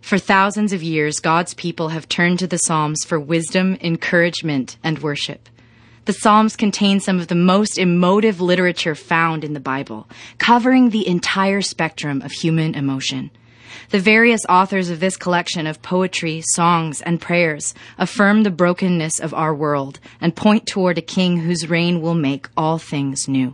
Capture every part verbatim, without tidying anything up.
For thousands of years, God's people have turned to the Psalms for wisdom, encouragement, and worship. The Psalms contain some of the most emotive literature found in the Bible, covering the entire spectrum of human emotion. The various authors of this collection of poetry, songs, and prayers affirm the brokenness of our world and point toward a king whose reign will make all things new.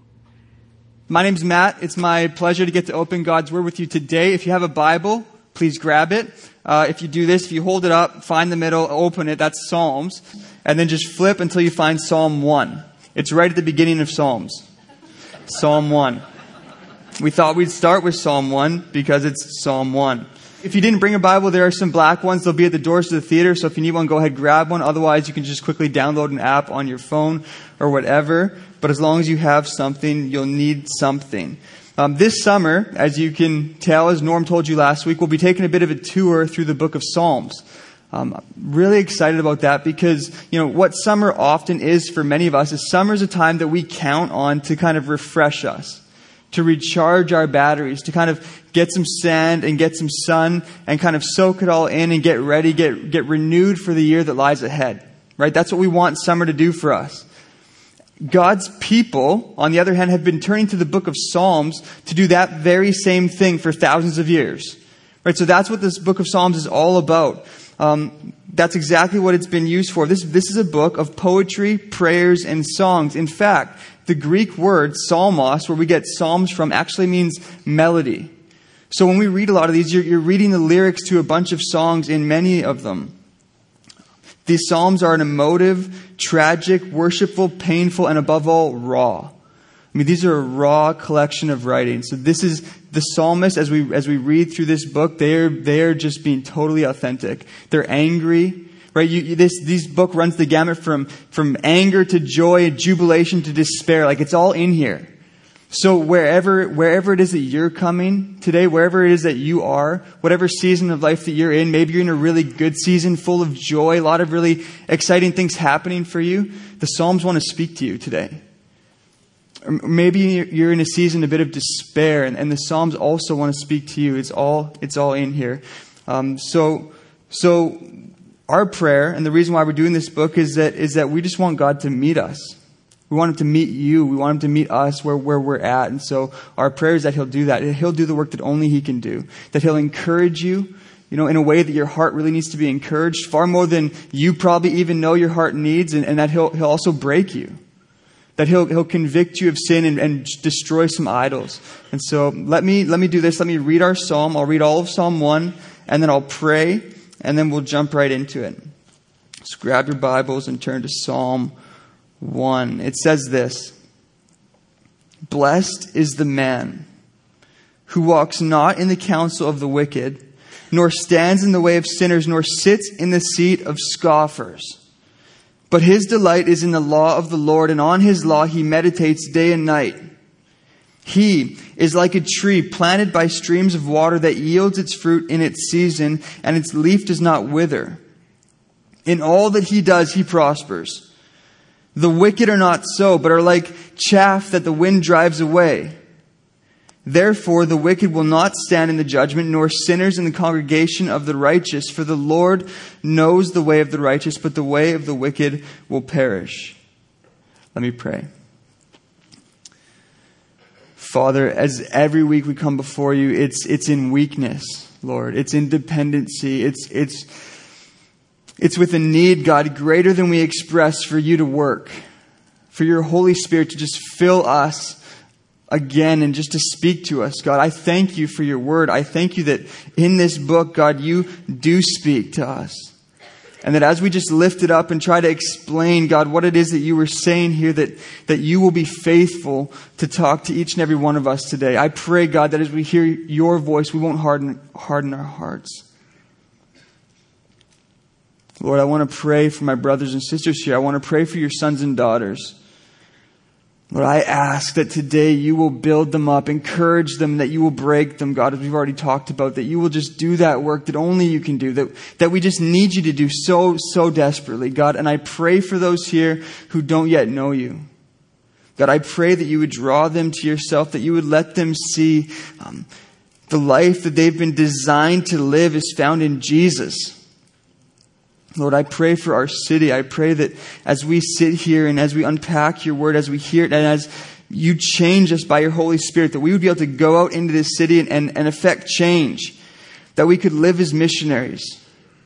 My name's Matt. It's my pleasure to get to open God's Word with you today. If you have a Bible, please grab it. Uh, if you do this, if you hold it up, find the middle, open it, that's Psalms. And then just flip until you find Psalm one. It's right at the beginning of Psalms. Psalm one. We thought we'd start with Psalm one because it's Psalm one. If you didn't bring a Bible, there are some black ones. They'll be at the doors to the theater. So if you need one, go ahead, grab one. Otherwise, you can just quickly download an app on your phone or whatever. But as long as you have something, you'll need something. Um, this summer, as you can tell, as Norm told you last week, we'll be taking a bit of a tour through the book of Psalms. Um, I'm really excited about that because, you know, what summer often is for many of us is summer's a time that we count on to kind of refresh us, to recharge our batteries, to kind of get some sand and get some sun and kind of soak it all in and get ready, get, get renewed for the year that lies ahead, right? That's what we want summer to do for us. God's people, on the other hand, have been turning to the book of Psalms to do that very same thing for thousands of years, right? So that's what this book of Psalms is all about. Um, that's exactly what it's been used for. This, this is a book of poetry, prayers, and songs. In fact, the Greek word psalmos, where we get psalms from, actually means melody. So when we read a lot of these, you're, you're reading the lyrics to a bunch of songs in many of them. These psalms are an emotive, tragic, worshipful, painful, and above all, raw. I mean, these are a raw collection of writing. So this is the psalmist, as we as we read through this book, they're they're just being totally authentic. They're angry, right? You, you, this this book runs the gamut from from anger to joy, jubilation to despair. Like, it's all in here. So wherever wherever it is that you're coming today, wherever it is that you are, whatever season of life that you're in, maybe you're in a really good season full of joy, a lot of really exciting things happening for you. The Psalms want to speak to you today. Or maybe you're in a season a bit of despair, and, and the Psalms also want to speak to you. It's all it's all in here. Um, so so our prayer, and the reason why we're doing this book, is that is that we just want God to meet us. We want Him to meet you. We want Him to meet us where, where we're at. And so our prayer is that He'll do that. He'll do the work that only He can do. That He'll encourage you, you know, in a way that your heart really needs to be encouraged, far more than you probably even know your heart needs, and, and that He'll He'll also break you. That he'll he'll convict you of sin and, and destroy some idols. And so let me let me do this. Let me read our psalm. I'll read all of Psalm one, and then I'll pray, and then we'll jump right into it. So grab your Bibles and turn to Psalm one. It says this: "Blessed is the man who walks not in the counsel of the wicked, nor stands in the way of sinners, nor sits in the seat of scoffers. But his delight is in the law of the Lord, and on his law he meditates day and night. He is like a tree planted by streams of water that yields its fruit in its season, and its leaf does not wither. In all that he does, he prospers. The wicked are not so, but are like chaff that the wind drives away. Therefore, the wicked will not stand in the judgment, nor sinners in the congregation of the righteous. For the Lord knows the way of the righteous, but the way of the wicked will perish." Let me pray. Father, as every week we come before you, it's it's in weakness, Lord. It's in dependency. It's it's it's with a need, God, greater than we express, for you to work, for your Holy Spirit to just fill us again and just to speak to us. God, I thank you for your word. I thank you that in this book, God, you do speak to us. And that as we just lift it up and try to explain, God, what it is that you were saying here, that, that you will be faithful to talk to each and every one of us today. I pray, God, that as we hear your voice, we won't harden, harden our hearts. Lord, I want to pray for my brothers and sisters here. I want to pray for your sons and daughters. Lord, I ask that today you will build them up, encourage them, that you will break them, God, as we've already talked about, that you will just do that work that only you can do, that, that we just need you to do so, so desperately, God. And I pray for those here who don't yet know you. God, I pray that you would draw them to yourself, that you would let them see um, The life that they've been designed to live is found in Jesus. Lord, I pray for our city. I pray that as we sit here and as we unpack your word, as we hear it, and as you change us by your Holy Spirit, that we would be able to go out into this city and, and, and affect change, that we could live as missionaries.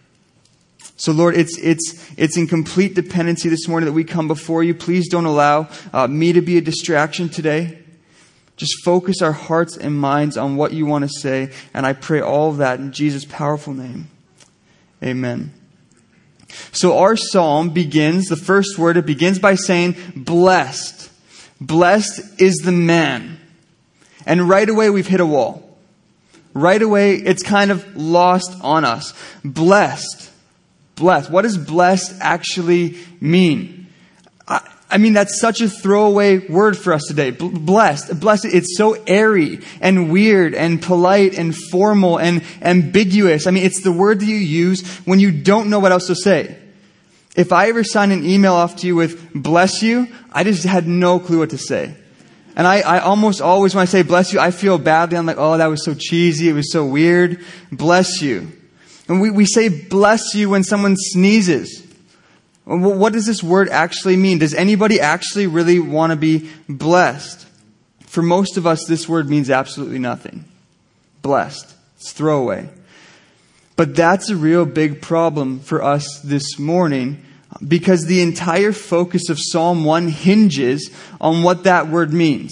So Lord, it's it's it's in complete dependency this morning that we come before you. Please don't allow uh, me to be a distraction today. Just focus our hearts and minds on what you want to say. And I pray all of that in Jesus' powerful name. Amen. So our psalm begins, the first word, it begins by saying, blessed. Blessed is the man. And right away we've hit a wall. Right away it's kind of lost on us. Blessed. Blessed. What does blessed actually mean? I, I mean, that's such a throwaway word for us today. B- blessed. Blessed. It's so airy and weird and polite and formal and ambiguous. I mean, it's the word that you use when you don't know what else to say. If I ever sign an email off to you with bless you, I just had no clue what to say. And I, I almost always, when I say bless you, I feel badly. I'm like, oh, that was so cheesy. It was so weird. Bless you. And we, we say bless you when someone sneezes. What does this word actually mean? Does anybody actually really want to be blessed? For most of us, this word means absolutely nothing. Blessed. It's throwaway. But that's a real big problem for us this morning, because the entire focus of Psalm one hinges on what that word means.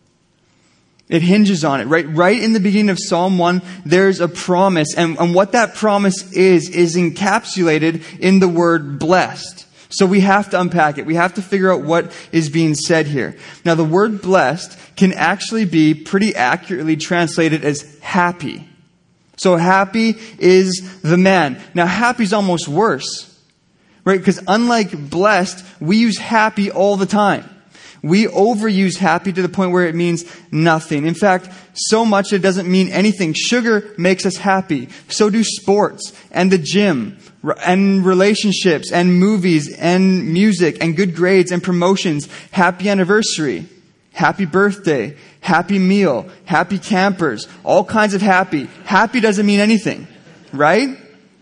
It hinges on it. Right, right in the beginning of Psalm one, there's a promise. And, and what that promise is, is encapsulated in the word blessed. So we have to unpack it. We have to figure out what is being said here. Now, the word blessed can actually be pretty accurately translated as happy. So happy is the man. Now, happy is almost worse, right? Because unlike blessed, we use happy all the time. We overuse happy to the point where it means nothing. In fact, so much it doesn't mean anything. Sugar makes us happy. So do sports and the gym and relationships and movies and music and good grades and promotions. Happy anniversary, happy birthday, happy meal, happy campers, all kinds of happy. Happy doesn't mean anything, right?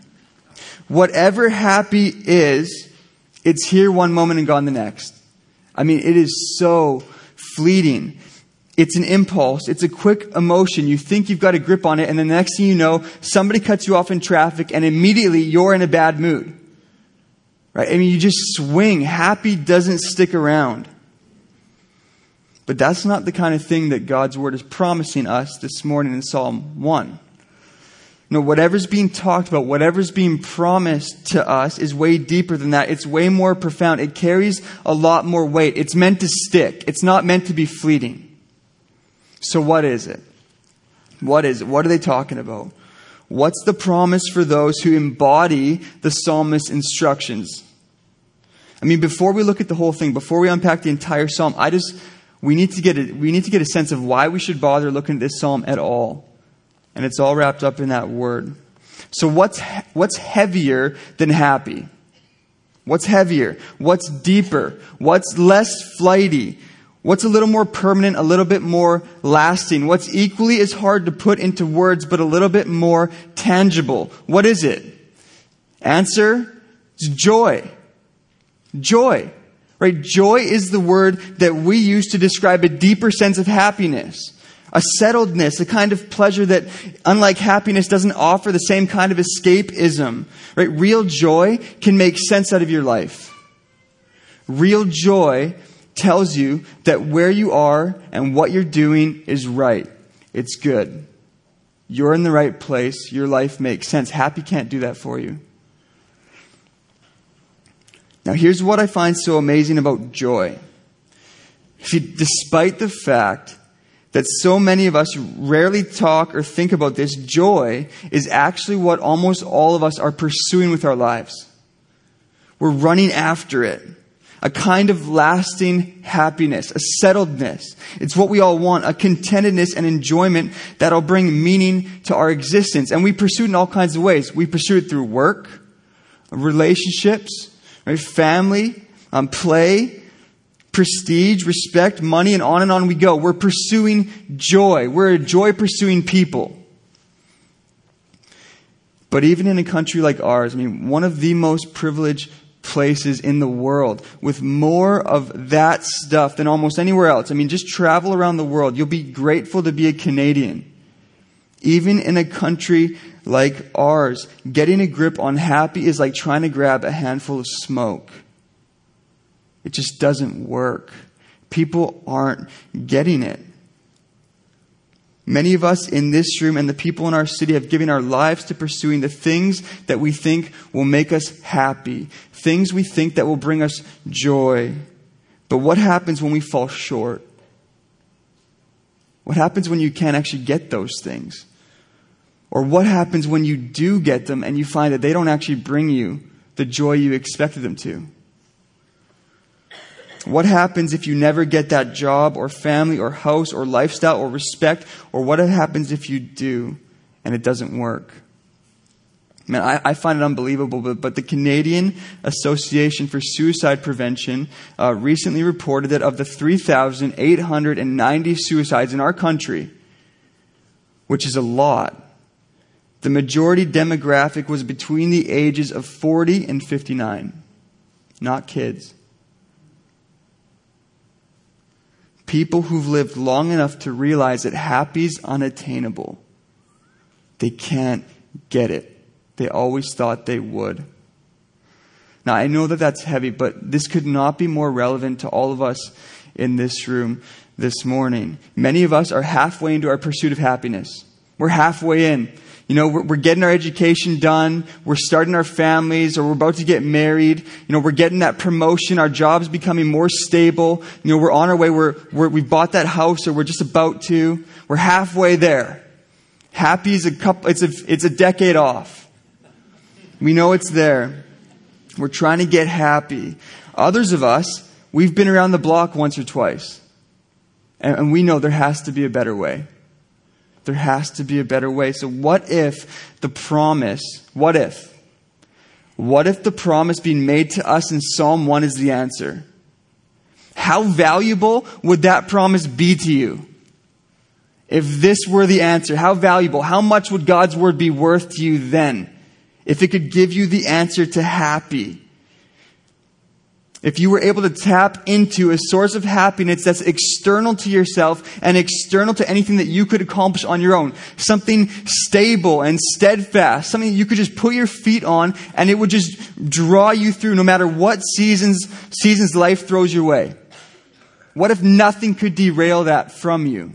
Whatever happy is, it's here one moment and gone the next. I mean, it is so fleeting. It's an impulse. It's a quick emotion. You think you've got a grip on it, and the next thing you know, somebody cuts you off in traffic, and immediately you're in a bad mood. Right? I mean, you just swing. Happy doesn't stick around. But that's not the kind of thing that God's Word is promising us this morning in Psalm one. No, whatever's being talked about, whatever's being promised to us is way deeper than that. It's way more profound. It carries a lot more weight. It's meant to stick. It's not meant to be fleeting. So what is it? What is it? What are they talking about? What's the promise for those who embody the psalmist's instructions? I mean, before we look at the whole thing, before we unpack the entire psalm, I just, we need to get a, we need to get a sense of why we should bother looking at this psalm at all. And it's all wrapped up in that word. So what's what's heavier than happy? What's heavier? What's deeper? What's less flighty? What's a little more permanent, a little bit more lasting? What's equally as hard to put into words, but a little bit more tangible? What is it? Answer, it's joy. Joy. Right? Joy is the word that we use to describe a deeper sense of happiness. A settledness, a kind of pleasure that, unlike happiness, doesn't offer the same kind of escapism. Right? Real joy can make sense out of your life. Real joy tells you that where you are and what you're doing is right. It's good. You're in the right place. Your life makes sense. Happy can't do that for you. Now, here's what I find so amazing about joy. See, despite the fact that so many of us rarely talk or think about this, joy is actually what almost all of us are pursuing with our lives. We're running after it. A kind of lasting happiness, a settledness. It's what we all want, a contentedness and enjoyment that'll bring meaning to our existence. And we pursue it in all kinds of ways. We pursue it through work, relationships, right? Family, um, play, prestige, respect, money, and on and on we go. We're pursuing joy. We're a joy-pursuing people. But even in a country like ours, I mean, one of the most privileged places in the world, with more of that stuff than almost anywhere else. I mean, just travel around the world. You'll be grateful to be a Canadian. Even in a country like ours, getting a grip on happy is like trying to grab a handful of smoke. It just doesn't work. People aren't getting it. Many of us in this room and the people in our city have given our lives to pursuing the things that we think will make us happy, things we think that will bring us joy. But what happens when we fall short? What happens when you can't actually get those things? Or what happens when you do get them and you find that they don't actually bring you the joy you expected them to? What happens if you never get that job or family or house or lifestyle or respect? Or what happens if you do and it doesn't work? Man, I, I find it unbelievable, but, but the Canadian Association for Suicide Prevention uh, recently reported that of the three thousand eight hundred ninety suicides in our country, which is a lot, the majority demographic was between the ages of forty and fifty-nine, not kids. People who've lived long enough to realize that happy's unattainable. They can't get it. They always thought they would. Now, I know that that's heavy, but this could not be more relevant to all of us in this room this morning. Many of us are halfway into our pursuit of happiness. We're halfway in. You know, we're, we're getting our education done. We're starting our families, or we're about to get married. You know, we're getting that promotion. Our job's becoming more stable. You know, we're on our way. We're, we're, we've bought that house, or we're just about to. We're halfway there. Happy is a couple, it's a, it's a decade off. We know it's there. We're trying to get happy. Others of us, we've been around the block once or twice. And, and we know there has to be a better way. There has to be a better way. So what if the promise, what if? What if the promise being made to us in Psalm one is the answer? How valuable would that promise be to you? If this were the answer, how valuable, how much would God's word be worth to you then? If it could give you the answer to happy. If you were able to tap into a source of happiness that's external to yourself and external to anything that you could accomplish on your own. Something stable and steadfast. Something that you could just put your feet on and it would just draw you through no matter what seasons, seasons life throws your way. What if nothing could derail that from you?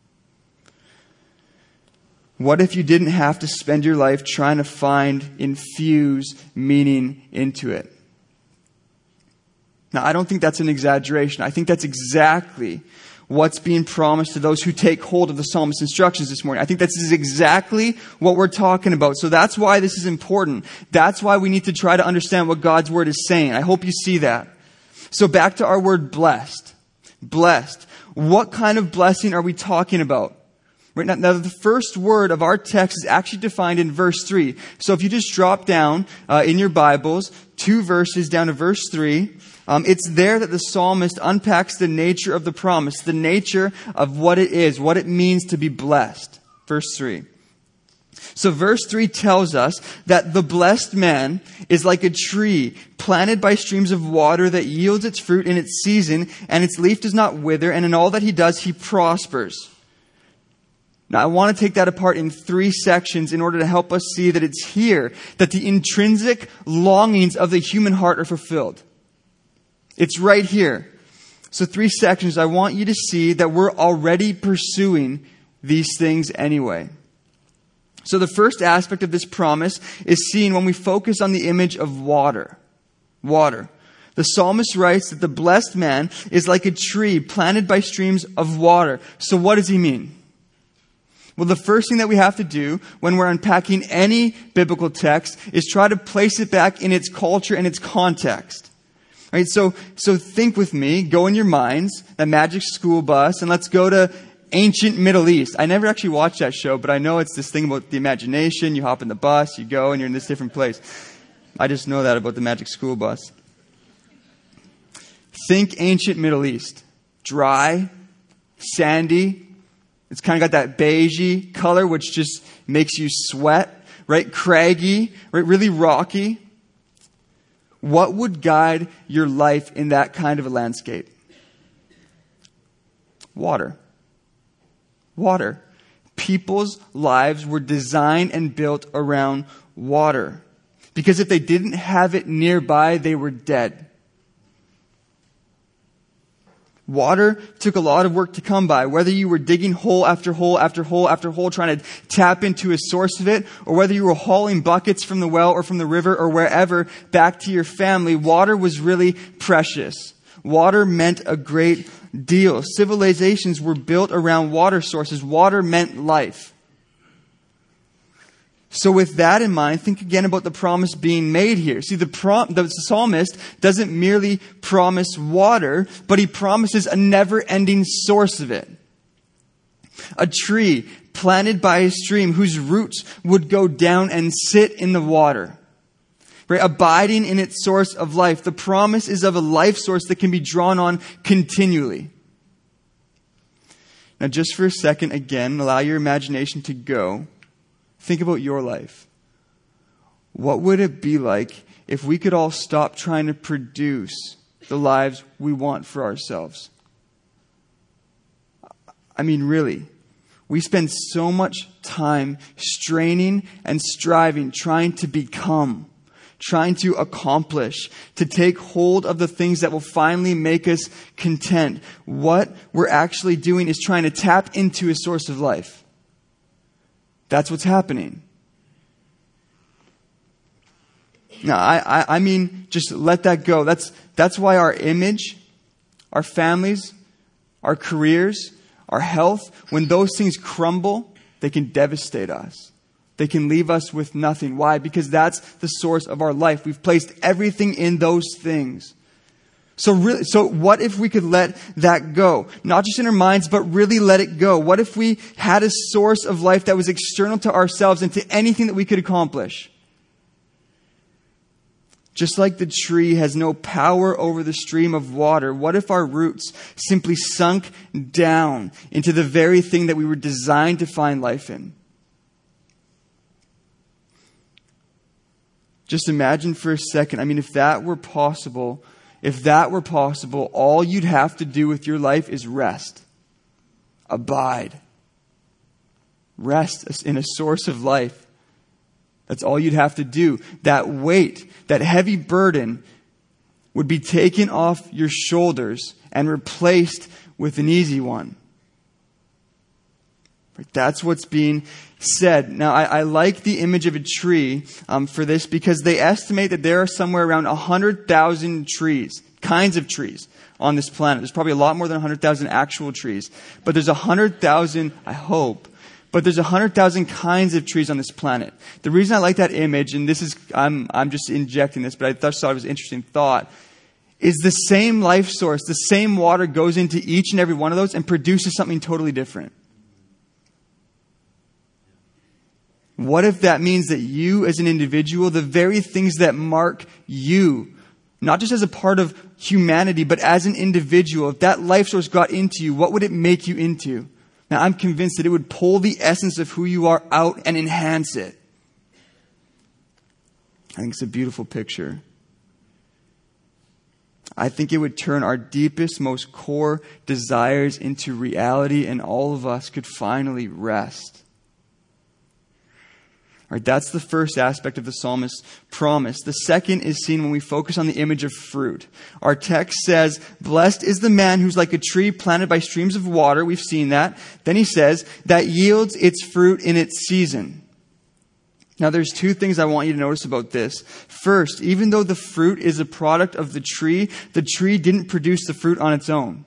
What if you didn't have to spend your life trying to find, infuse meaning into it? Now, I don't think that's an exaggeration. I think that's exactly what's being promised to those who take hold of the psalmist's instructions this morning. I think this is exactly what we're talking about. So that's why this is important. That's why we need to try to understand what God's word is saying. I hope you see that. So back to our word blessed. Blessed. What kind of blessing are we talking about? Right now, now, the first word of our text is actually defined in verse three. So if you just drop down uh, in your Bibles, two verses down to verse three, um, it's there that the psalmist unpacks the nature of the promise, the nature of what it is, what it means to be blessed. Verse three. So verse three tells us that the blessed man is like a tree planted by streams of water that yields its fruit in its season, and its leaf does not wither, and in all that he does, he prospers. Now, I want to take that apart in three sections in order to help us see that it's here that the intrinsic longings of the human heart are fulfilled. It's right here. So three sections. I want you to see that we're already pursuing these things anyway. So the first aspect of this promise is seen when we focus on the image of water. Water. The psalmist writes that the blessed man is like a tree planted by streams of water. So what does he mean? Well, the first thing that we have to do when we're unpacking any biblical text is try to place it back in its culture and its context. All right, so, so think with me, go in your minds, that Magic School Bus, and let's go to ancient Middle East. I never actually watched that show, but I know it's this thing about the imagination. You hop in the bus, you go, and you're in this different place. I just know that about the Magic School Bus. Think ancient Middle East. Dry, sandy. It's kind of got that beigey color, which just makes you sweat. right? Craggy, right? Really rocky. What would guide your life in that kind of a landscape? Water. Water. People's lives were designed and built around water. Because if they didn't have it nearby, they were dead. Water took a lot of work to come by. Whether you were digging hole after hole after hole after hole trying to tap into a source of it, or whether you were hauling buckets from the well or from the river or wherever back to your family, water was really precious. Water meant a great deal. Civilizations were built around water sources. Water meant life. So with that in mind, think again about the promise being made here. See, the, prom- the psalmist doesn't merely promise water, but he promises a never-ending source of it. A tree planted by a stream whose roots would go down and sit in the water. Right? Abiding in its source of life. The promise is of a life source that can be drawn on continually. Now just for a second, again, allow your imagination to go. Think about your life. What would it be like if we could all stop trying to produce the lives we want for ourselves? I mean, really, we spend so much time straining and striving, trying to become, trying to accomplish, to take hold of the things that will finally make us content. What we're actually doing is trying to tap into a source of life. That's what's happening. Now, I, I, I mean, just let that go. That's, that's why our image, our families, our careers, our health, when those things crumble, they can devastate us. They can leave us with nothing. Why? Because that's the source of our life. We've placed everything in those things. So really, so what if we could let that go? Not just in our minds, but really let it go. What if we had a source of life that was external to ourselves and to anything that we could accomplish? Just like the tree has no power over the stream of water, what if our roots simply sunk down into the very thing that we were designed to find life in? Just imagine for a second. I mean, if that were possible, if that were possible, all you'd have to do with your life is rest. Abide. Rest in a source of life. That's all you'd have to do. That weight, that heavy burden would be taken off your shoulders and replaced with an easy one. That's what's being said. Now, I, I like the image of a tree um, for this because they estimate that there are somewhere around one hundred thousand trees, kinds of trees on this planet. There's probably a lot more than one hundred thousand actual trees. But there's one hundred thousand, I hope, but there's one hundred thousand kinds of trees on this planet. The reason I like that image, and this is, I'm, I'm just injecting this, but I just thought it was an interesting thought, is the same life source, the same water goes into each and every one of those and produces something totally different. What if that means that you as an individual, the very things that mark you, not just as a part of humanity, but as an individual, if that life source got into you, what would it make you into? Now, I'm convinced that it would pull the essence of who you are out and enhance it. I think it's a beautiful picture. I think it would turn our deepest, most core desires into reality, and all of us could finally rest. All right, that's the first aspect of the psalmist's promise. The second is seen when we focus on the image of fruit. Our text says, "Blessed is the man who's like a tree planted by streams of water." We've seen that. Then he says, "that yields its fruit in its season." Now there's two things I want you to notice about this. First, even though the fruit is a product of the tree, the tree didn't produce the fruit on its own.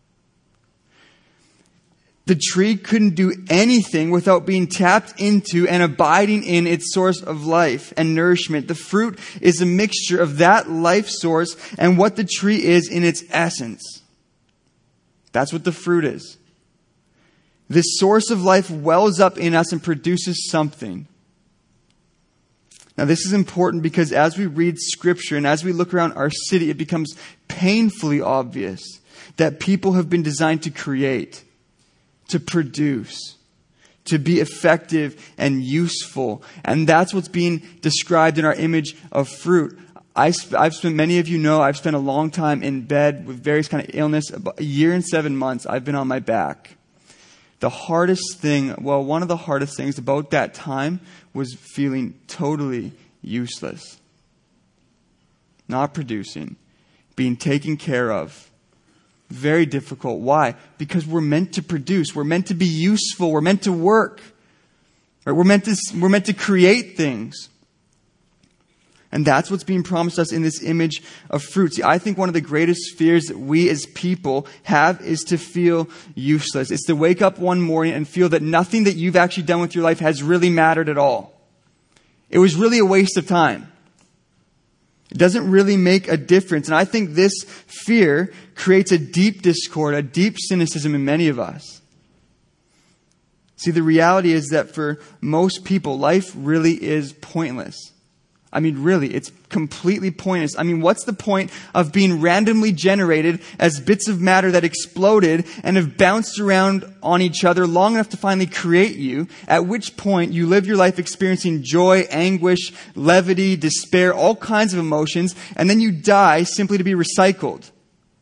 The tree couldn't do anything without being tapped into and abiding in its source of life and nourishment. The fruit is a mixture of that life source and what the tree is in its essence. That's what the fruit is. This source of life wells up in us and produces something. Now, this is important because as we read Scripture and as we look around our city, it becomes painfully obvious that people have been designed to create, to produce, to be effective and useful. And that's what's being described in our image of fruit. I sp- I've spent, many of you know, I've spent a long time in bed with various kind of illness. About a year and seven months, I've been on my back. The hardest thing, well, one of the hardest things about that time was feeling totally useless. Not producing, being taken care of. Very difficult. Why? Because we're meant to produce. We're meant to be useful. We're meant to work. Right? We're meant to, we're meant to create things. And that's what's being promised us in this image of fruit. See, I think one of the greatest fears that we as people have is to feel useless. It's to wake up one morning and feel that nothing that you've actually done with your life has really mattered at all. It was really a waste of time. It doesn't really make a difference. And I think this fear creates a deep discord, a deep cynicism in many of us. See, the reality is that for most people, life really is pointless. I mean, really, it's completely pointless. I mean, what's the point of being randomly generated as bits of matter that exploded and have bounced around on each other long enough to finally create you, at which point you live your life experiencing joy, anguish, levity, despair, all kinds of emotions, and then you die simply to be recycled.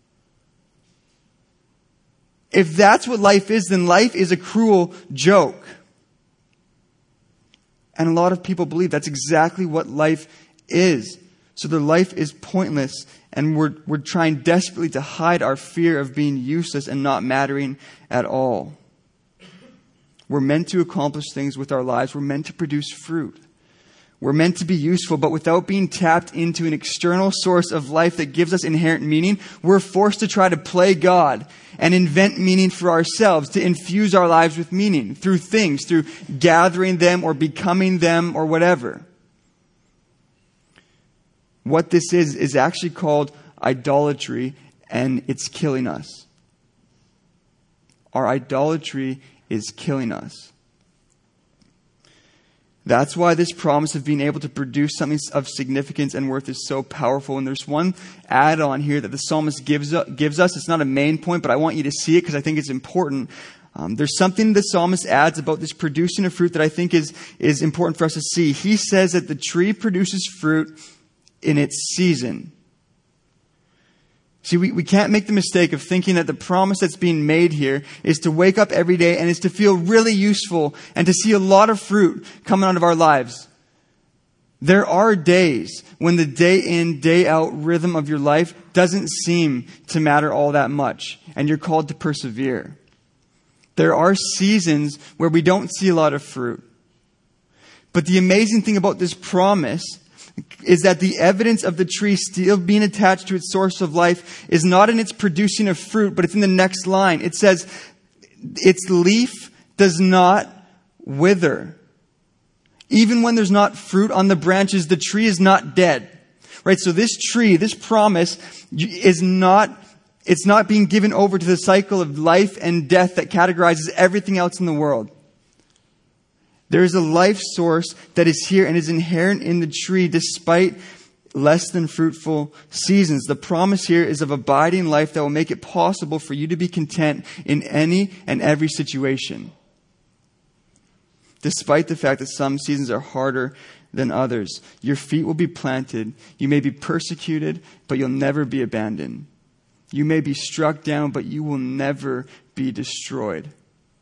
If that's what life is, then life is a cruel joke. And a lot of people believe that's exactly what life is. So their life is pointless, and we're we're trying desperately to hide our fear of being useless and not mattering at all. We're meant to accomplish things with our lives. We're meant to produce fruit. We're meant to be useful, but without being tapped into an external source of life that gives us inherent meaning, we're forced to try to play God and invent meaning for ourselves, to infuse our lives with meaning through things, through gathering them or becoming them or whatever. What this is, is actually called idolatry, and it's killing us. Our idolatry is killing us. That's why this promise of being able to produce something of significance and worth is so powerful. And there's one add-on here that the psalmist gives, gives us. It's not a main point, but I want you to see it because I think it's important. Um, there's something the psalmist adds about this producing of fruit that I think is, is important for us to see. He says that the tree produces fruit in its season. See, we, we can't make the mistake of thinking that the promise that's being made here is to wake up every day and is to feel really useful and to see a lot of fruit coming out of our lives. There are days when the day in, day out rhythm of your life doesn't seem to matter all that much, and you're called to persevere. There are seasons where we don't see a lot of fruit. But the amazing thing about this promise is that the evidence of the tree still being attached to its source of life is not in its producing of fruit, but it's in the next line. It says, its leaf does not wither. Even when there's not fruit on the branches, the tree is not dead. Right? So this tree, this promise is not, it's not being given over to the cycle of life and death that categorizes everything else in the world. There is a life source that is here and is inherent in the tree despite less than fruitful seasons. The promise here is of abiding life that will make it possible for you to be content in any and every situation. Despite the fact that some seasons are harder than others, your feet will be planted. You may be persecuted, but you'll never be abandoned. You may be struck down, but you will never be destroyed.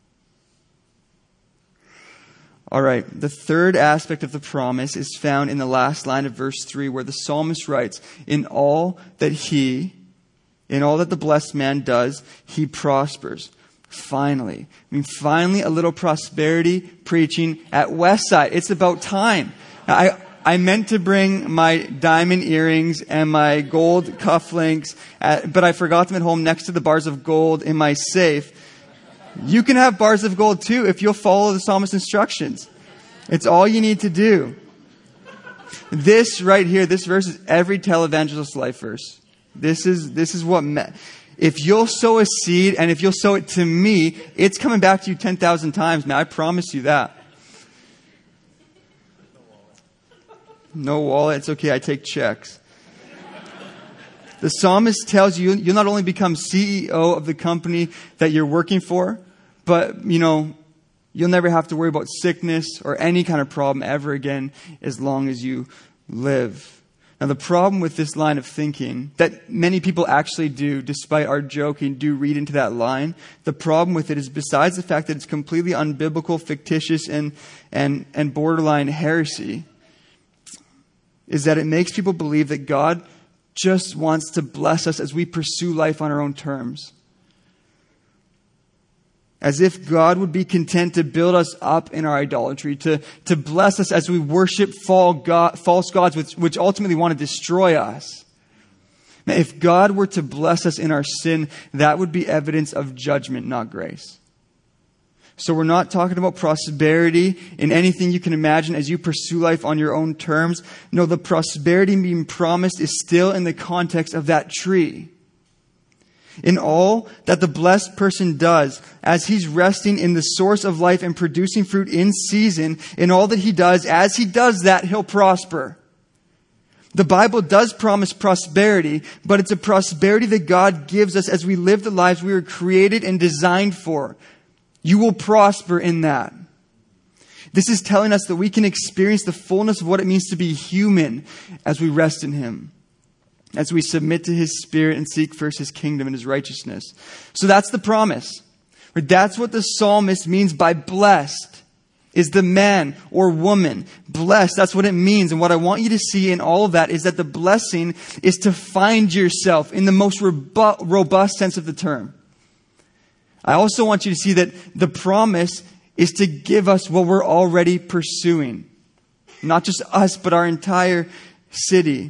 All right, the third aspect of the promise is found in the last line of verse three, where the psalmist writes, in all that he, in all that the blessed man does, he prospers. Finally. I mean, finally a little prosperity preaching at Westside. It's about time. I, I meant to bring my diamond earrings and my gold cufflinks, at, but I forgot them at home next to the bars of gold in my safe. You can have bars of gold too if you'll follow the psalmist's instructions. It's all you need to do. This right here, this verse is every televangelist's life verse. This is, this is what, me- if you'll sow a seed and if you'll sow it to me, it's coming back to you ten thousand times, man. I promise you that. No wallet. It's okay. I take checks. The psalmist tells you, you'll not only become C E O of the company that you're working for, but, you know, You'll never have to worry about sickness or any kind of problem ever again as long as you live. Now, the problem with this line of thinking, that many people actually do, despite our joking, do read into that line, the problem with it is, besides the fact that it's completely unbiblical, fictitious, and, and, and borderline heresy, is that it makes people believe that God just wants to bless us as we pursue life on our own terms. As if God would be content to build us up in our idolatry, to, to bless us as we worship false, God, false gods, which, which ultimately want to destroy us. Now, if God were to bless us in our sin, that would be evidence of judgment, not grace. So we're not talking about prosperity in anything you can imagine as you pursue life on your own terms. No, the prosperity being promised is still in the context of that tree. In all that the blessed person does, as he's resting in the source of life and producing fruit in season, in all that he does, as he does that, he'll prosper. The Bible does promise prosperity, but it's a prosperity that God gives us as we live the lives we were created and designed for. You will prosper in that. This is telling us that we can experience the fullness of what it means to be human as we rest in Him, as we submit to His Spirit and seek first His kingdom and His righteousness. So that's the promise. That's what the psalmist means by blessed, is the man or woman. Blessed, that's what it means. And what I want you to see in all of that is that the blessing is to find yourself in the most robu- robust sense of the term. I also want you to see that the promise is to give us what we're already pursuing. Not just us, but our entire city.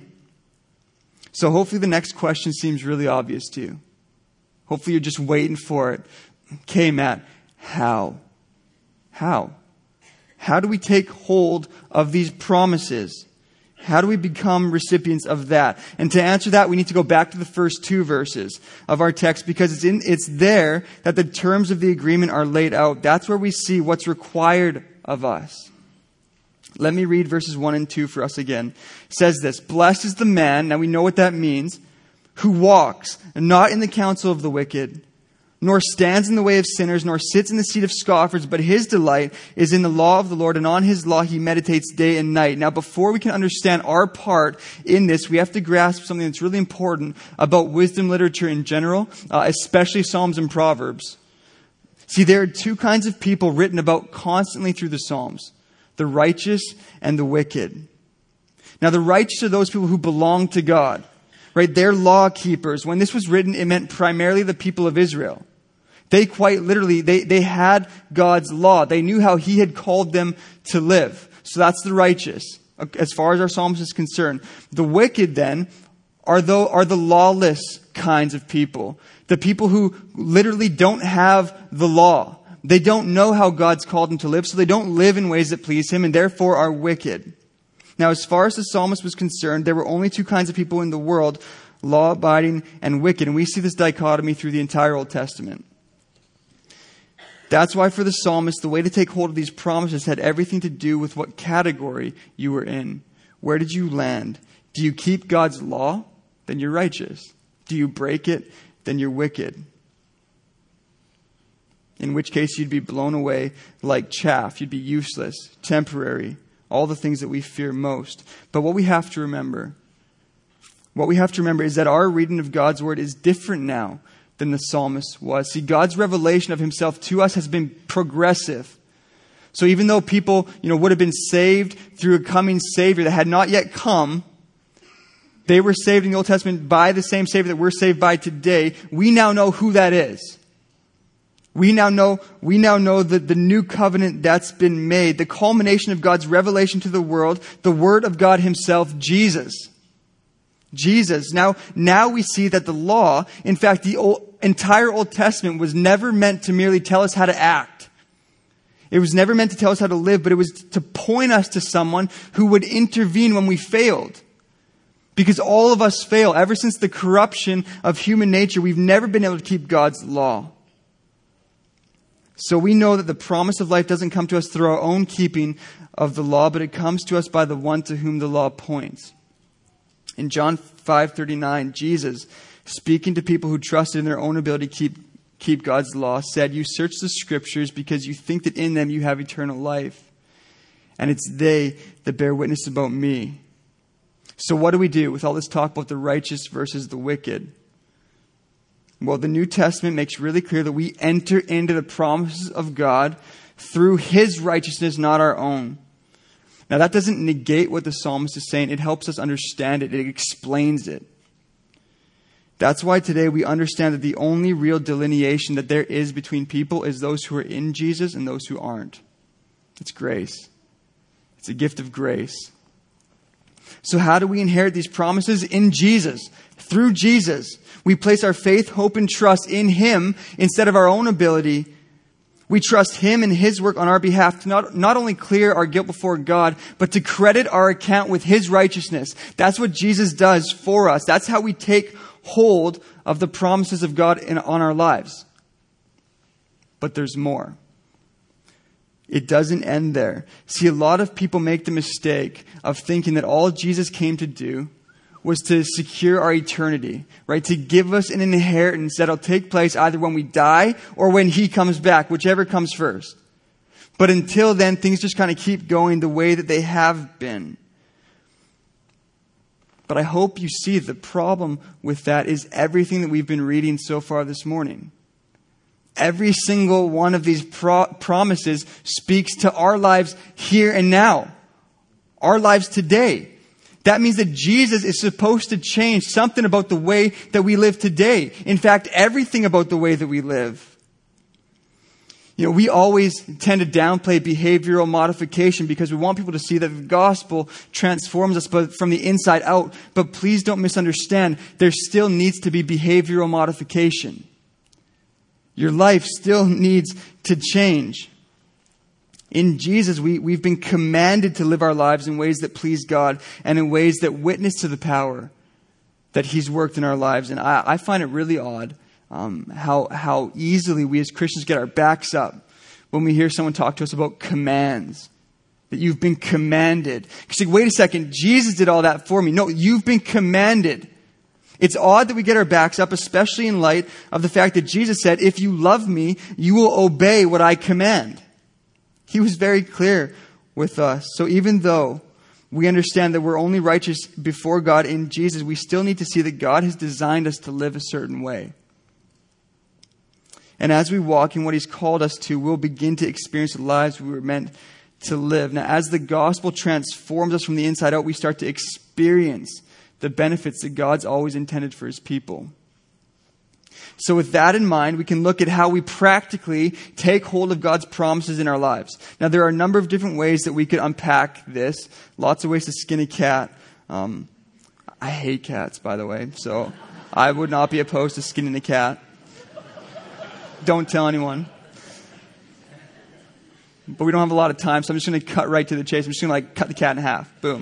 So hopefully the next question seems really obvious to you. Hopefully you're just waiting for it. Okay, Matt, how? How? How do we take hold of these promises? How do we become recipients of that? And to answer that, we need to go back to the first two verses of our text, because it's in, it's there that the terms of the agreement are laid out. That's where we see what's required of us. Let me read verses one and two for us again. It says this: "Blessed is the man," now we know what that means, "who walks not in the counsel of the wicked, nor stands in the way of sinners, nor sits in the seat of scoffers, but his delight is in the law of the Lord, and on his law he meditates day and night." Now, before we can understand our part in this, we have to grasp something that's really important about wisdom literature in general, uh, especially Psalms and Proverbs. See, there are two kinds of people written about constantly through the Psalms: the righteous and the wicked. Now, the righteous are those people who belong to God, right? They're law keepers. When this was written, it meant primarily the people of Israel. They quite literally, they, they had God's law. They knew how He had called them to live. So that's the righteous, as far as our psalmist is concerned. The wicked then are the, are the lawless kinds of people. The people who literally don't have the law. They don't know how God's called them to live, so they don't live in ways that please Him, and therefore are wicked. Now, as far as the psalmist was concerned, there were only two kinds of people in the world: law-abiding and wicked. And we see this dichotomy through the entire Old Testament. That's why for the psalmist, the way to take hold of these promises had everything to do with what category you were in. Where did you land? Do you keep God's law? Then you're righteous. Do you break it? Then you're wicked. In which case you'd be blown away like chaff. You'd be useless, temporary, all the things that we fear most. But what we have to remember, what we have to remember is that our reading of God's word is different now than the psalmist was. See, God's revelation of Himself to us has been progressive. So even though people, you know, would have been saved through a coming Savior that had not yet come, they were saved in the Old Testament by the same Savior that we're saved by today. We now know who that is. We now know, we now know that the new covenant that's been made, the culmination of God's revelation to the world, the Word of God Himself, Jesus. Jesus. Now, now we see that the law, in fact, the old, entire Old Testament was never meant to merely tell us how to act. It was never meant to tell us how to live, but it was to point us to someone who would intervene when we failed. Because all of us fail. Ever since the corruption of human nature, we've never been able to keep God's law. So we know that the promise of life doesn't come to us through our own keeping of the law, but it comes to us by the one to whom the law points. In John five thirty-nine, Jesus, speaking to people who trusted in their own ability to keep keep God's law, said, "You search the scriptures because you think that in them you have eternal life. And it's they that bear witness about me." So what do we do with all this talk about the righteous versus the wicked? Well, the New Testament makes really clear that we enter into the promises of God through His righteousness, not our own. Now, that doesn't negate what the psalmist is saying. It helps us understand it. It explains it. That's why today we understand that the only real delineation that there is between people is those who are in Jesus and those who aren't. It's grace. It's a gift of grace. So how do we inherit these promises? In Jesus. Through Jesus. We place our faith, hope, and trust in Him instead of our own ability. We trust Him and His work on our behalf to not, not only clear our guilt before God, but to credit our account with His righteousness. That's what Jesus does for us. That's how we take hold of the promises of God in, on our lives. But there's more. It doesn't end there. See, a lot of people make the mistake of thinking that all Jesus came to do was to secure our eternity, right? To give us an inheritance that'll take place either when we die or when He comes back, whichever comes first. But until then, things just kind of keep going the way that they have been. But I hope you see the problem with that is everything that we've been reading so far this morning. Every single one of these pro- promises speaks to our lives here and now. Our lives today. That means that Jesus is supposed to change something about the way that we live today. In fact, everything about the way that we live. You know, we always tend to downplay behavioral modification because we want people to see that the gospel transforms us from the inside out. But please don't misunderstand. There still needs to be behavioral modification. Your life still needs to change. In Jesus, we, we've been commanded to live our lives in ways that please God and in ways that witness to the power that He's worked in our lives. And I, I find it really odd um, how, how easily we as Christians get our backs up when we hear someone talk to us about commands. That you've been commanded. Because like, wait a second, Jesus did all that for me. No, you've been commanded. It's odd that we get our backs up, especially in light of the fact that Jesus said, "If you love me, you will obey what I command." He was very clear with us. So even though we understand that we're only righteous before God in Jesus, we still need to see that God has designed us to live a certain way. And as we walk in what He's called us to, we'll begin to experience the lives we were meant to live. Now, as the gospel transforms us from the inside out, we start to experience the benefits that God's always intended for His people. So with that in mind, we can look at how we practically take hold of God's promises in our lives. Now, there are a number of different ways that we could unpack this. Lots of ways to skin a cat. Um, I hate cats, by the way, so I would not be opposed to skinning a cat. Don't tell anyone. But we don't have a lot of time, so I'm just going to cut right to the chase. I'm just going to like cut the cat in half. Boom.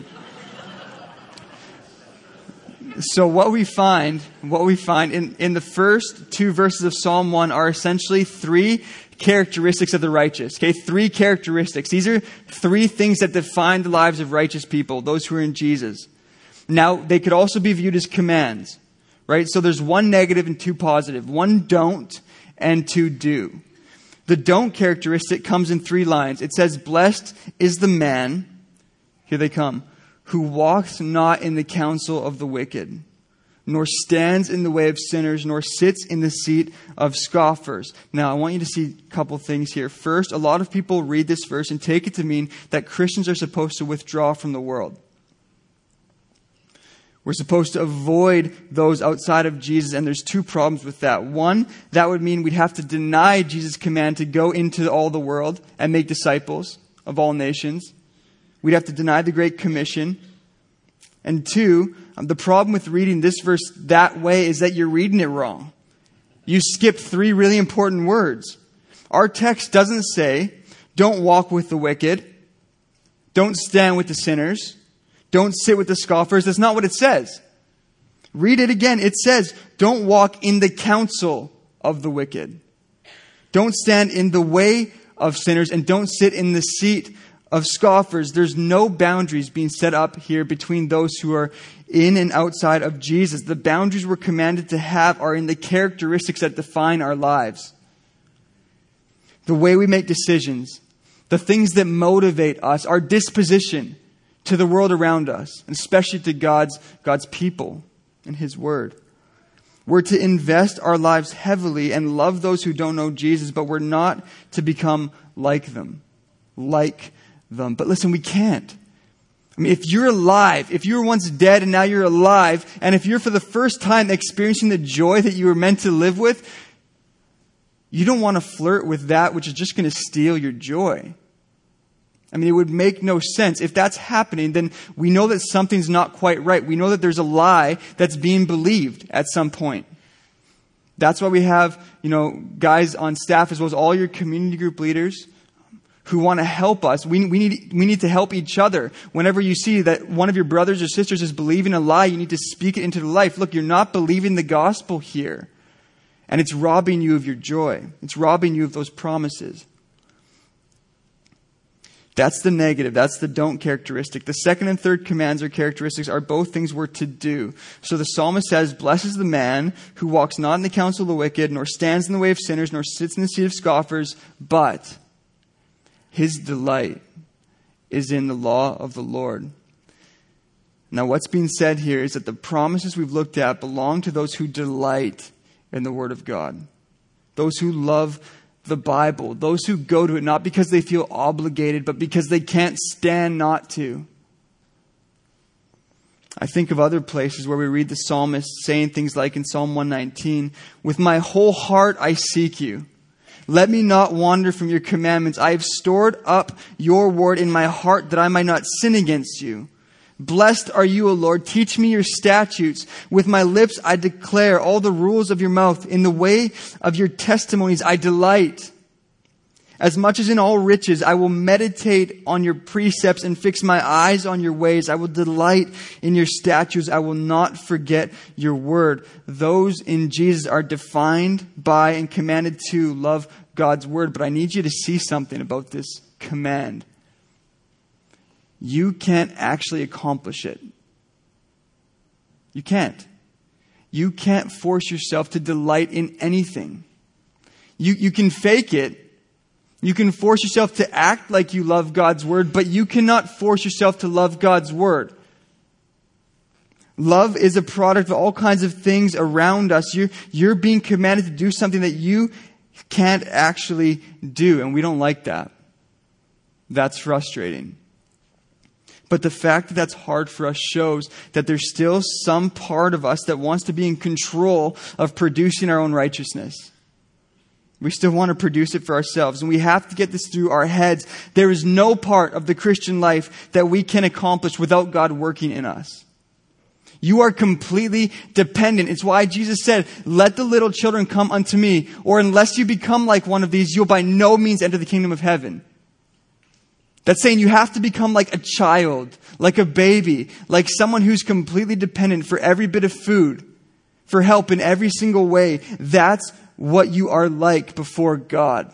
So what we find, what we find in, in the first two verses of Psalm one are essentially three characteristics of the righteous. Okay, three characteristics. These are three things that define the lives of righteous people, those who are in Jesus. Now, they could also be viewed as commands, right? So there's one negative and two positive. One don't and two do. The don't characteristic comes in three lines. It says, "Blessed is the man," here they come, "who walks not in the counsel of the wicked, nor stands in the way of sinners, nor sits in the seat of scoffers." Now, I want you to see a couple things here. First, a lot of people read this verse and take it to mean that Christians are supposed to withdraw from the world. We're supposed to avoid those outside of Jesus, and there's two problems with that. One, that would mean we'd have to deny Jesus' command to go into all the world and make disciples of all nations. We'd have to deny the Great Commission. And two, um, the problem with reading this verse that way is that you're reading it wrong. You skip three really important words. Our text doesn't say, "Don't walk with the wicked. Don't stand with the sinners. Don't sit with the scoffers." That's not what it says. Read it again. It says, "Don't walk in the counsel of the wicked. Don't stand in the way of sinners, and don't sit in the seat of scoffers. There's no boundaries being set up here between those who are in and outside of Jesus. The boundaries we're commanded to have are in the characteristics that define our lives. The way we make decisions, the things that motivate us, our disposition to the world around us, and especially to God's, God's people and His Word. We're to invest our lives heavily and love those who don't know Jesus, but we're not to become like them. Like them. But listen, we can't. I mean, if you're alive, if you were once dead and now you're alive, and if you're for the first time experiencing the joy that you were meant to live with, you don't want to flirt with that which is just going to steal your joy. I mean, it would make no sense. If that's happening, then we know that something's not quite right. We know that there's a lie that's being believed at some point. That's why we have, you know, guys on staff as well as all your community group leaders who want to help us. We, we need, we need to help each other. Whenever you see that one of your brothers or sisters is believing a lie, you need to speak it into the life. Look, you're not believing the gospel here. And it's robbing you of your joy. It's robbing you of those promises. That's the negative. That's the don't characteristic. The second and third commands or characteristics are both things we're to do. So the psalmist says, "Blessed is the man who walks not in the counsel of the wicked, nor stands in the way of sinners, nor sits in the seat of scoffers, but his delight is in the law of the Lord." Now what's being said here is that the promises we've looked at belong to those who delight in the Word of God. Those who love the Bible. Those who go to it not because they feel obligated, but because they can't stand not to. I think of other places where we read the psalmist saying things like in Psalm one nineteen, "With my whole heart I seek you. Let me not wander from your commandments. I have stored up your word in my heart that I might not sin against you. Blessed are you, O Lord. Teach me your statutes. With my lips I declare all the rules of your mouth. In the way of your testimonies I delight. As much as in all riches, I will meditate on your precepts and fix my eyes on your ways. I will delight in your statutes. I will not forget your word." Those in Jesus are defined by and commanded to love God's word. But I need you to see something about this command. You can't actually accomplish it. You can't. You can't force yourself to delight in anything. You, you can fake it. You can force yourself to act like you love God's word, but you cannot force yourself to love God's word. Love is a product of all kinds of things around us. You're, you're being commanded to do something that you can't actually do, and we don't like that. That's frustrating. But the fact that that's hard for us shows that there's still some part of us that wants to be in control of producing our own righteousness. We still want to produce it for ourselves. And we have to get this through our heads. There is no part of the Christian life that we can accomplish without God working in us. You are completely dependent. It's why Jesus said, "Let the little children come unto me," or "Unless you become like one of these, you'll by no means enter the kingdom of heaven." That's saying you have to become like a child, like a baby, like someone who's completely dependent for every bit of food, for help in every single way. That's what you are like before God.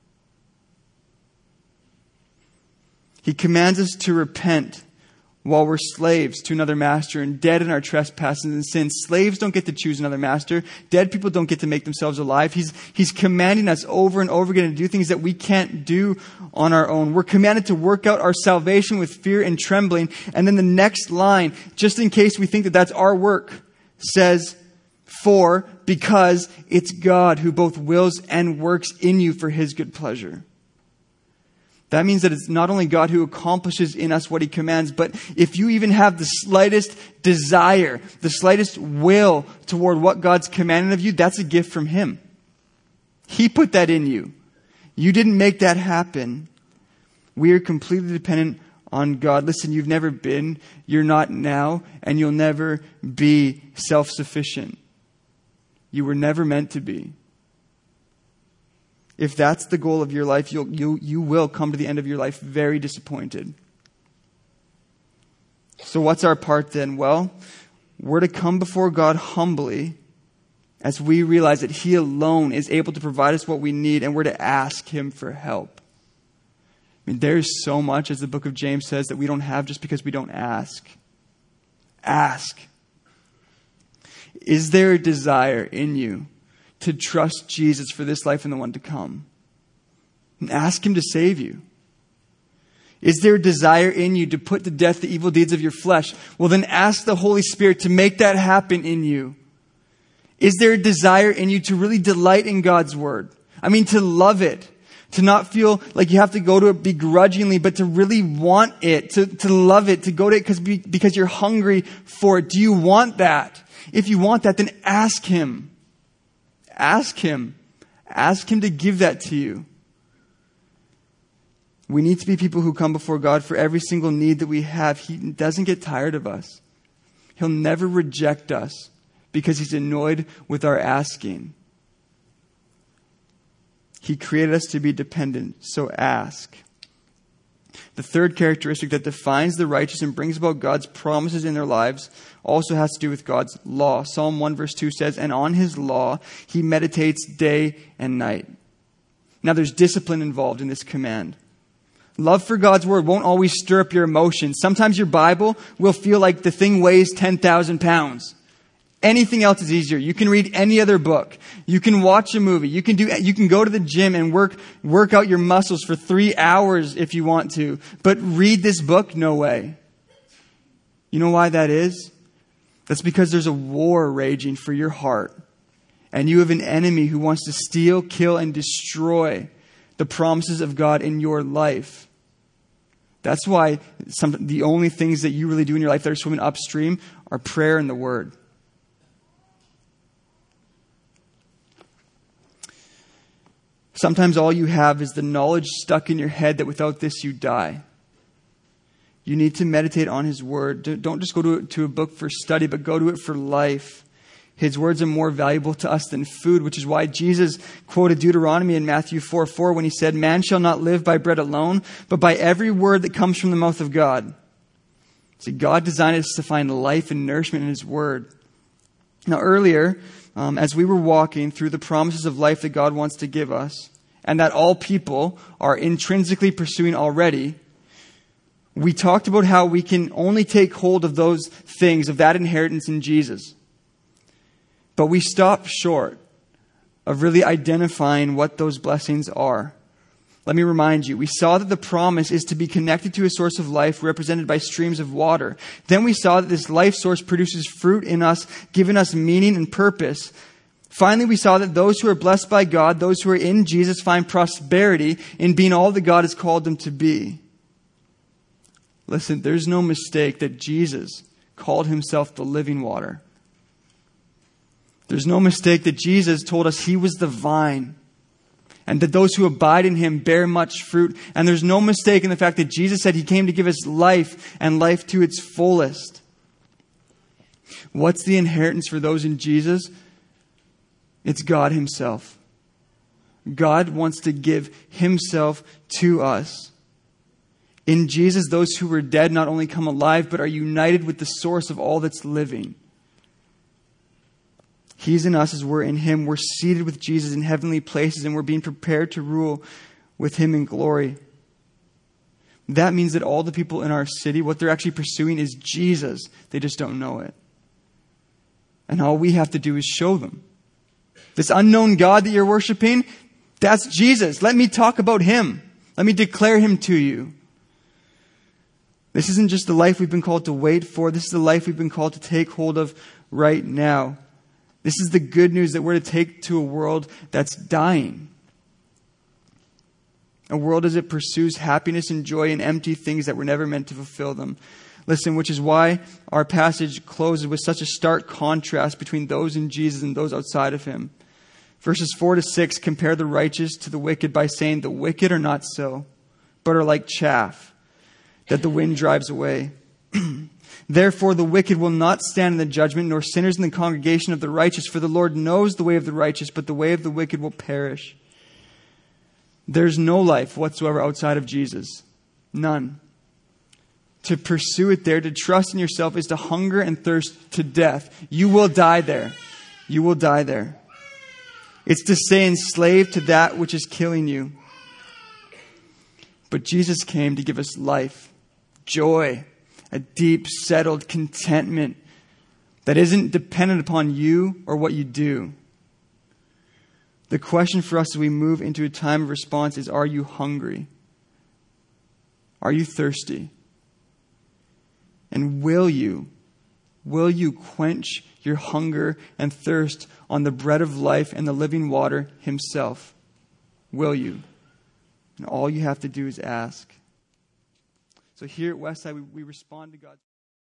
He commands us to repent while we're slaves to another master and dead in our trespasses and sins. Slaves don't get to choose another master. Dead people don't get to make themselves alive. He's, he's commanding us over and over again to do things that we can't do on our own. We're commanded to work out our salvation with fear and trembling. And then the next line, just in case we think that that's our work, says, "For, because it's God who both wills and works in you for His good pleasure." That means that it's not only God who accomplishes in us what He commands, but if you even have the slightest desire, the slightest will toward what God's commanded of you, that's a gift from Him. He put that in you. You didn't make that happen. We are completely dependent on God. Listen, you've never been, you're not now, and you'll never be self-sufficient. You were never meant to be. If that's the goal of your life, you'll, you, you will come to the end of your life very disappointed. So what's our part then? Well, we're to come before God humbly as we realize that He alone is able to provide us what we need, and we're to ask Him for help. mean, there's so much, as the book of James says, that we don't have just because we don't ask. Ask. Is there a desire in you to trust Jesus for this life and the one to come? And ask him to save you. Is there a desire in you to put to death the evil deeds of your flesh? Well, then ask the Holy Spirit to make that happen in you. Is there a desire in you to really delight in God's word? I mean, to love it. To not feel like you have to go to it begrudgingly, but to really want it, to, to love it, to go to it because, because you're hungry for it. Do you want that? If you want that, then ask him. Ask him. Ask him to give that to you. We need to be people who come before God for every single need that we have. He doesn't get tired of us. He'll never reject us because he's annoyed with our asking. He created us to be dependent, so ask. The third characteristic that defines the righteous and brings about God's promises in their lives also has to do with God's law. Psalm one verse two says, "And on his law he meditates day and night." Now there's discipline involved in this command. Love for God's word won't always stir up your emotions. Sometimes your Bible will feel like the thing weighs ten thousand pounds. Anything else is easier. You can read any other book. You can watch a movie. You can do, you can go to the gym and work, work out your muscles for three hours if you want to. But read this book? No way. You know why that is? That's because there's a war raging for your heart. And you have an enemy who wants to steal, kill, and destroy the promises of God in your life. That's why some, the only things that you really do in your life that are swimming upstream are prayer and the word. Sometimes all you have is the knowledge stuck in your head that without this you die. You need to meditate on his word. Don't just go to, it, to a book for study, but go to it for life. His words are more valuable to us than food, which is why Jesus quoted Deuteronomy in Matthew four four when he said, "Man shall not live by bread alone, but by every word that comes from the mouth of God." See, God designed us to find life and nourishment in his word. Now earlier, um, as we were walking through the promises of life that God wants to give us, and that all people are intrinsically pursuing already, we talked about how we can only take hold of those things, of that inheritance in Jesus. But we stop short of really identifying what those blessings are. Let me remind you, we saw that the promise is to be connected to a source of life represented by streams of water. Then we saw that this life source produces fruit in us, giving us meaning and purpose. Finally, we saw that those who are blessed by God, those who are in Jesus, find prosperity in being all that God has called them to be. Listen, there's no mistake that Jesus called himself the living water. There's no mistake that Jesus told us he was the vine and that those who abide in him bear much fruit. And there's no mistake in the fact that Jesus said he came to give us life and life to its fullest. What's the inheritance for those in Jesus? It's God himself. God wants to give himself to us. In Jesus, those who were dead not only come alive, but are united with the source of all that's living. He's in us as we're in him. We're seated with Jesus in heavenly places, and we're being prepared to rule with him in glory. That means that all the people in our city, what they're actually pursuing is Jesus. They just don't know it. And all we have to do is show them. This unknown God that you're worshiping, that's Jesus. Let me talk about him. Let me declare him to you. This isn't just the life we've been called to wait for. This is the life we've been called to take hold of right now. This is the good news that we're to take to a world that's dying. A world as it pursues happiness and joy in empty things that were never meant to fulfill them. Listen, which is why our passage closes with such a stark contrast between those in Jesus and those outside of him. Verses four to six compare the righteous to the wicked by saying, "The wicked are not so, but are like chaff that the wind drives away. Therefore the wicked will not stand in the judgment, nor sinners in the congregation of the righteous. For the Lord knows the way of the righteous, but the way of the wicked will perish." There's no life whatsoever outside of Jesus. None. To pursue it there, to trust in yourself, is to hunger and thirst to death. You will die there. You will die there. It's to stay enslaved to that which is killing you. But Jesus came to give us life, joy, a deep, settled contentment that isn't dependent upon you or what you do. The question for us as we move into a time of response is, are you hungry? Are you thirsty? And will you, will you quench your hunger and thirst on the bread of life and the living water himself? Will you? And all you have to do is ask. So here at Westside, we, we respond to God's